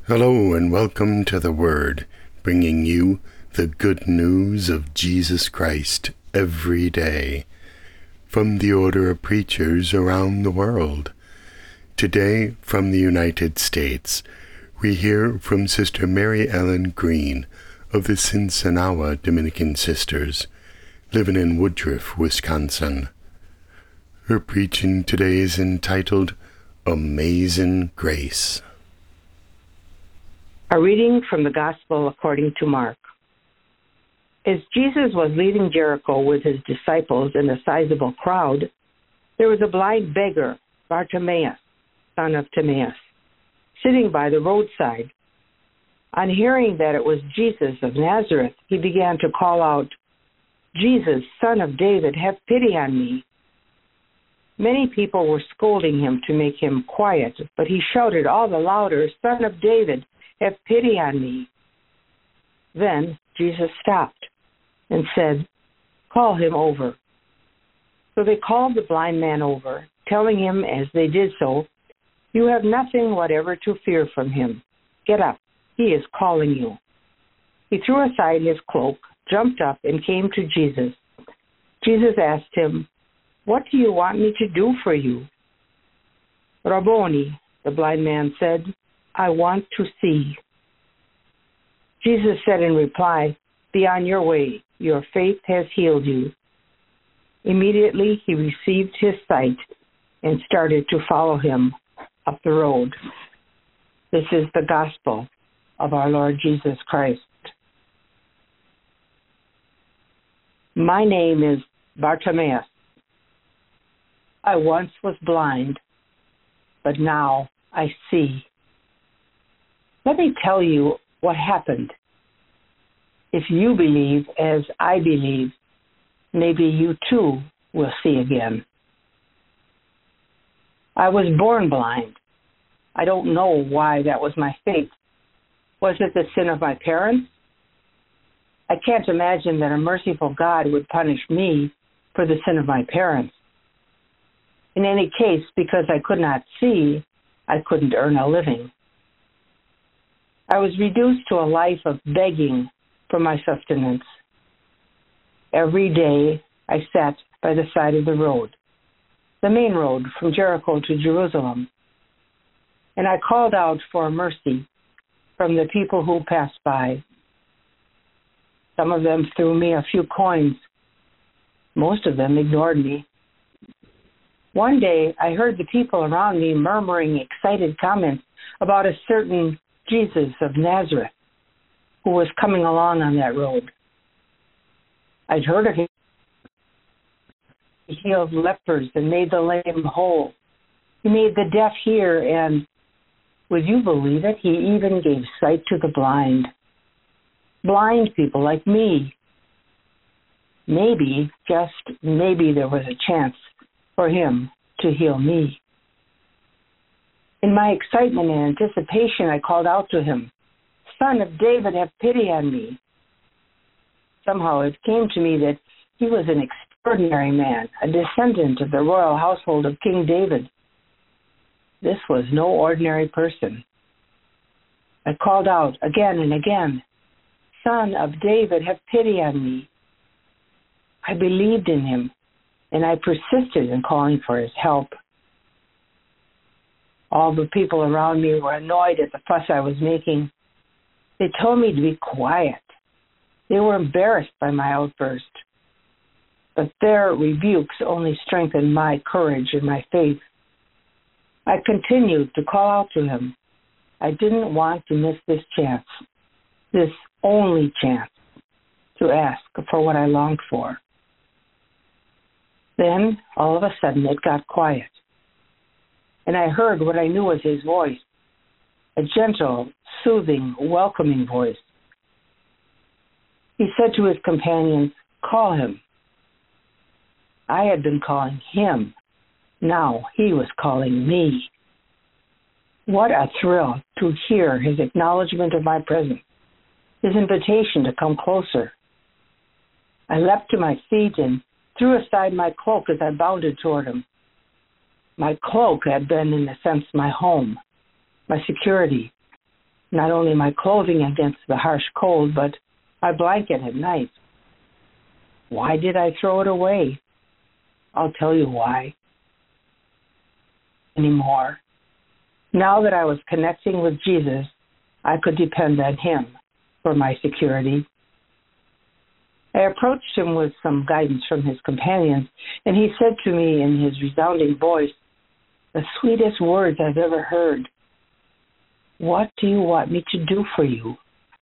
Hello and welcome to The Word, bringing you the good news of Jesus Christ every day from the order of preachers around the world. Today, from the United States, we hear from Sister Mary Ellen Green of the Sinsinawa Dominican Sisters, living in Woodruff, Wisconsin. Her preaching today is entitled Amazing Grace. A reading from the Gospel according to Mark. As Jesus was leaving Jericho with his disciples and a sizable crowd, there was a blind beggar, Bartimaeus, son of Timaeus, sitting by the roadside. On hearing that it was Jesus of Nazareth, he began to call out, "Jesus, Son of David, have pity on me." Many people were scolding him to make him quiet, but he shouted all the louder, "Son of David, have pity on me." Then Jesus stopped and said, "Call him over." So they called the blind man over, telling him as they did so, "You have nothing whatever to fear from him. Get up, he is calling you." He threw aside his cloak, jumped up, and came to Jesus. Jesus asked him, "What do you want me to do for you?" "Rabboni," the blind man said, "I want to see." Jesus said in reply, "Be on your way. Your faith has healed you." Immediately he received his sight and started to follow him up the road. This is the gospel of our Lord Jesus Christ. My name is Bartimaeus. I once was blind, but now I see. Let me tell you what happened. If you believe as I believe, maybe you too will see again. I was born blind. I don't know why that was my fate. Was it the sin of my parents? I can't imagine that a merciful God would punish me for the sin of my parents. In any case, because I could not see, I couldn't earn a living. I was reduced to a life of begging for my sustenance. Every day I sat by the side of the road, the main road from Jericho to Jerusalem, and I called out for mercy from the people who passed by. Some of them threw me a few coins. Most of them ignored me. One day I heard the people around me murmuring excited comments about a certain Jesus of Nazareth, who was coming along on that road. I'd heard of him. He healed lepers and made the lame whole. He made the deaf hear, and would you believe it? He even gave sight to the blind. Blind people like me. Maybe, just maybe, there was a chance for him to heal me. In my excitement and anticipation, I called out to him, "Son of David, have pity on me." Somehow it came to me that he was an extraordinary man, a descendant of the royal household of King David. This was no ordinary person. I called out again and again, "Son of David, have pity on me." I believed in him, and I persisted in calling for his help. All the people around me were annoyed at the fuss I was making. They told me to be quiet. They were embarrassed by my outburst. But their rebukes only strengthened my courage and my faith. I continued to call out to him. I didn't want to miss this chance, this only chance, to ask for what I longed for. Then, all of a sudden, it got quiet, and I heard what I knew was his voice, a gentle, soothing, welcoming voice. He said to his companions, "Call him." I had been calling him. Now he was calling me. What a thrill to hear his acknowledgement of my presence, his invitation to come closer. I leapt to my feet and threw aside my cloak as I bounded toward him. My cloak had been, in a sense, my home, my security. not only my clothing against the harsh cold, but my blanket at night. Why did I throw it away? I'll tell you why. Anymore. Now that I was connecting with Jesus, I could depend on him for my security. I approached him with some guidance from his companions, and he said to me in his resounding voice, the sweetest words I've ever heard, "What do you want me to do for you?"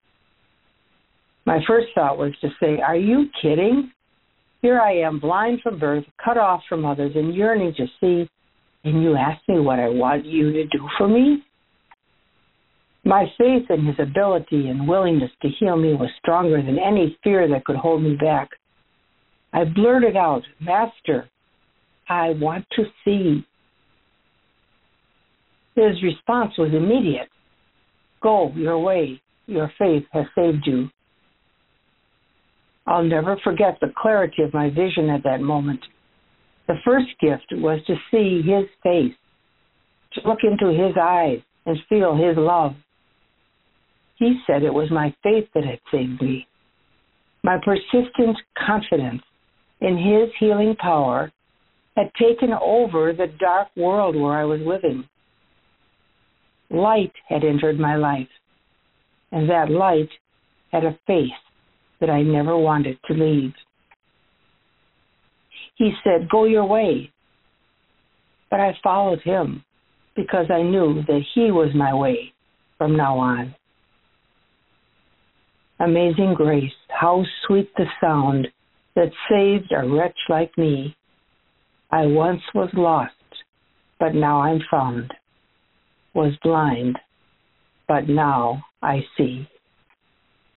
My first thought was to say, "Are you kidding? Here I am, blind from birth, cut off from others, and yearning to see, and you ask me what I want you to do for me?" My faith in his ability and willingness to heal me was stronger than any fear that could hold me back. I blurted out, "Master, I want to see." His response was immediate. "Go your way. Your faith has saved you." I'll never forget the clarity of my vision at that moment. The first gift was to see his face, to look into his eyes and feel his love. He said it was my faith that had saved me. My persistent confidence in his healing power had taken over the dark world where I was living. Light had entered my life, and that light had a face that I never wanted to leave. He said, "Go your way." But I followed him because I knew that he was my way from now on. Amazing grace, how sweet the sound that saved a wretch like me. I once was lost, but now I'm found. Was blind, but now I see.